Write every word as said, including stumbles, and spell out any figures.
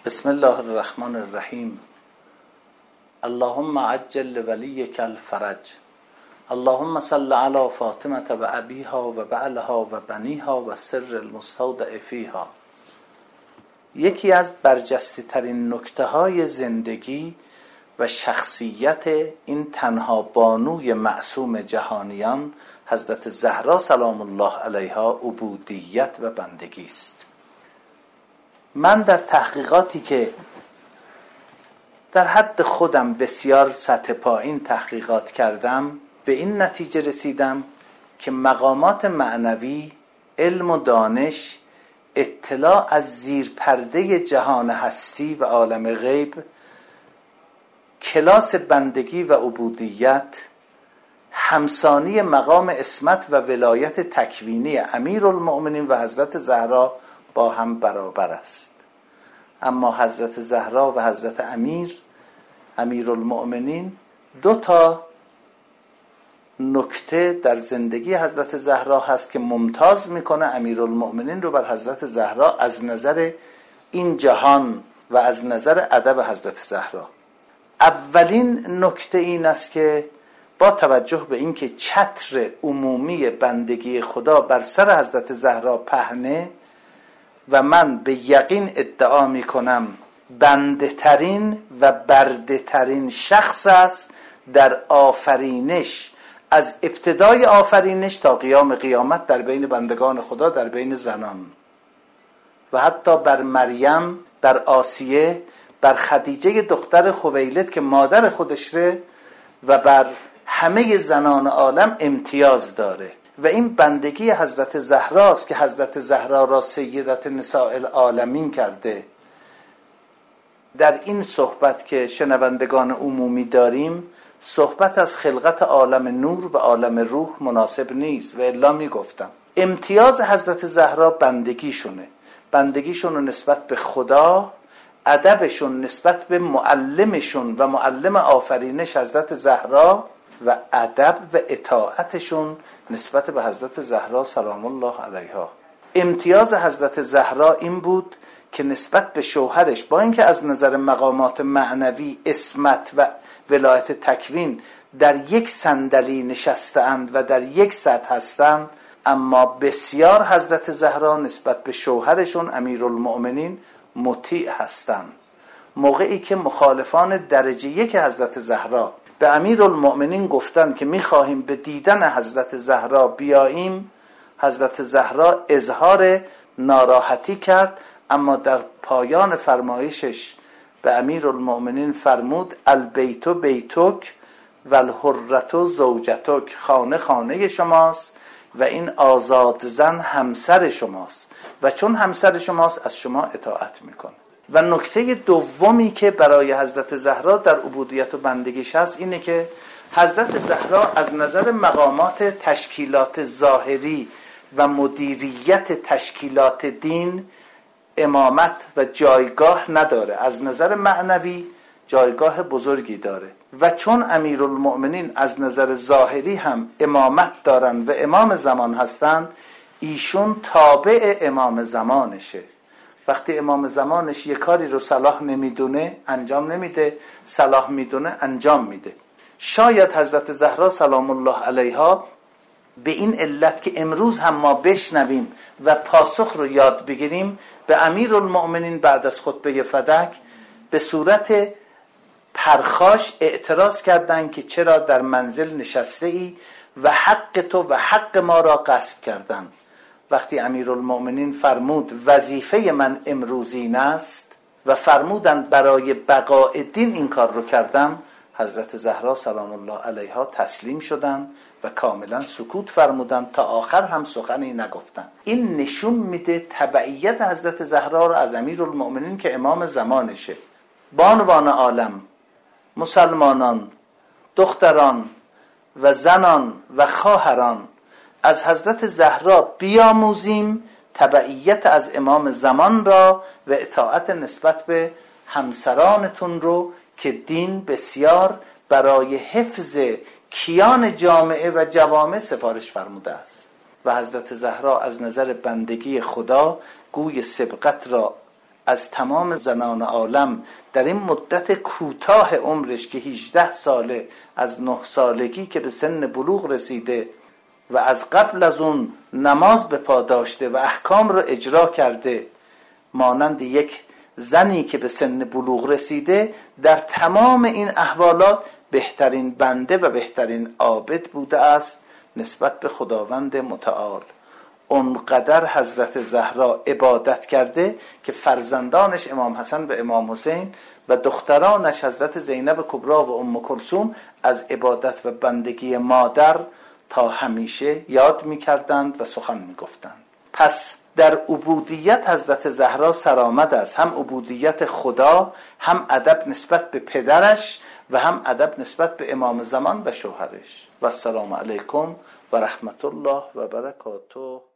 بسم الله الرحمن الرحیم. اللهم عجل لولیک الفرج. اللهم صل علی فاطمه و ابیها و بعلها و بنیها و سر المستودع فیها. یکی از برجسته ترین نکته های زندگی و شخصیت این تنها بانوی معصوم جهانیان حضرت زهرا سلام الله علیها عبودیت و بندگی است. من در تحقیقاتی که در حد خودم بسیار سطح پایین تحقیقات کردم به این نتیجه رسیدم که مقامات معنوی، علم و دانش، اطلاع از زیر پرده جهان هستی و عالم غیب، کلاس بندگی و عبودیت همسانی مقام عصمت و ولایت تکوینی امیرالمؤمنین و حضرت زهرا با هم برابر است. اما حضرت زهرا و حضرت امیر امیرالمؤمنین دو تا نکته در زندگی حضرت زهرا هست که ممتاز میکنه امیرالمؤمنین رو بر حضرت زهرا از نظر این جهان و از نظر ادب حضرت زهرا. اولین نکته این است که با توجه به اینکه چتر عمومی بندگی خدا بر سر حضرت زهرا پهنه و من به یقین ادعا می کنم بنده ترین و برده ترین شخص است در آفرینش، از ابتدای آفرینش تا قیام قیامت در بین بندگان خدا، در بین زنان و حتی بر مریم، بر آسیه، بر خدیجه دختر خویلد که مادر خودشه و بر همه زنان عالم امتیاز داره. و این بندگی حضرت زهراست که حضرت زهرا را سیدت نساء العالمین کرده. در این صحبت که شنوندگان عمومی داریم صحبت از خلقت عالم نور و عالم روح مناسب نیست و الا می گفتم امتیاز حضرت زهرا بندگیشونه، بندگیشون نسبت به خدا، ادبشون نسبت به معلمشون و معلم آفرینش حضرت زهرا و ادب و اطاعتشون نسبت به حضرت زهرا سلام الله علیها. امتیاز حضرت زهرا این بود که نسبت به شوهرش با اینکه از نظر مقامات معنوی، عصمت و ولایت تکوین در یک صندلی نشسته‌اند و در یک سطح هستند، اما بسیار حضرت زهرا نسبت به شوهرشون امیرالمؤمنین مطیع هستند. موقعی که مخالفان درجه یک حضرت زهرا به امیرالمؤمنین گفتن که می‌خواهیم به دیدن حضرت زهرا بیاییم، حضرت زهرا اظهار ناراحتی کرد، اما در پایان فرمایشش به امیرالمؤمنین فرمود البیت بیتک و الحرة زوجتک، خانه خانه شماست و این آزاد زن همسر شماست و چون همسر شماست از شما اطاعت میکنه. و نکته دومی که برای حضرت زهرا در عبودیت و بندگیش هست اینه که حضرت زهرا از نظر مقامات تشکیلات ظاهری و مدیریت تشکیلات دین امامت و جایگاه نداره، از نظر معنوی جایگاه بزرگی داره. و چون امیرالمؤمنین از نظر ظاهری هم امامت دارن و امام زمان هستن، ایشون تابع امام زمانشه. وقتی امام زمانش یک کاری رو صلاح نمیدونه انجام نمیده، صلاح میدونه انجام میده. شاید حضرت زهرا سلام الله علیها به این علت که امروز هم ما بشنویم و پاسخ رو یاد بگیریم، به امیرالمؤمنین بعد از خطبه فدک به صورت پرخاش اعتراض کردند که چرا در منزل نشسته ای و حق تو و حق ما را غصب کردند. وقتی امیرالمؤمنین فرمود وظیفه من امروز این است و فرمودند برای بقاء دین این کار رو کردم، حضرت زهرا سلام الله علیها تسلیم شدند و کاملا سکوت فرمودند، تا آخر هم سخنی نگفتند. این نشون میده تبعیت حضرت زهرا را از امیرالمؤمنین که امام زمانشه. بانوان عالم، مسلمانان، دختران و زنان و خواهران، از حضرت زهرا بیاموزیم تبعیت از امام زمان را و اطاعت نسبت به همسرانتون رو که دین بسیار برای حفظ کیان جامعه و جوامع سفارش فرموده است. و حضرت زهرا از نظر بندگی خدا گوی سبقت را از تمام زنان عالم در این مدت کوتاه عمرش که هجده ساله، از نه سالگی که به سن بلوغ رسیده و از قبل از اون نماز به پا داشته و احکام رو اجرا کرده، مانند یک زنی که به سن بلوغ رسیده، در تمام این احوالات بهترین بنده و بهترین عابد بوده است نسبت به خداوند متعال. اونقدر حضرت زهرا عبادت کرده که فرزندانش امام حسن و امام حسین و دخترانش حضرت زینب کبری و ام کلثوم از عبادت و بندگی مادر تا همیشه یاد می‌کردند و سخن می‌گفتند. پس در عبودیت حضرت زهرا سرآمد است، هم عبودیت خدا، هم ادب نسبت به پدرش و هم ادب نسبت به امام زمان و شوهرش. و السلام علیکم و رحمت الله و برکاته.